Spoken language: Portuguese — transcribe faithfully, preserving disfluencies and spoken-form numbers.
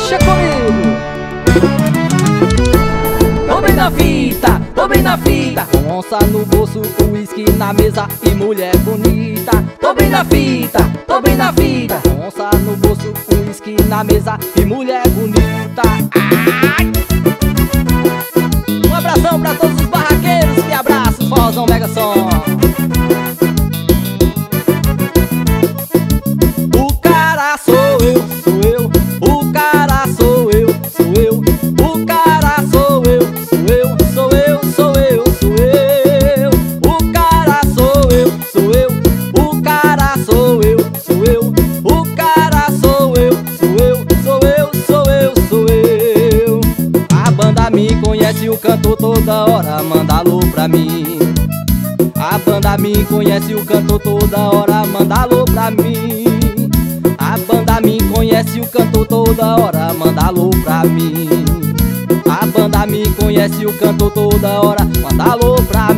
Deixa comigo. Tô bem na fita, tô bem na fita, Com onça no bolso, uísque na mesa e mulher bonita. tô bem na fita, tô bem na fita. Com onça no bolso, uísque na mesa e mulher bonita. Ai! Um abração pra todos os barraqueiros, que abraço, Forrozão Mega Som. O cara sou eu, sou eu. O cara sou eu, sou eu. O cara sou eu, sou eu. Sou eu, sou eu, sou eu. O cara sou eu, sou eu. O cara sou eu, sou eu. O cara sou eu, sou eu. Sou eu, sou eu, sou eu. A banda me conhece, o cantor toda hora manda alô pra mim. A banda me conhece, o cantor toda hora manda alô pra mim. A banda me conhece, o cantor toda hora manda alô pra mim. A banda me conhece, o cantor toda hora manda alô pra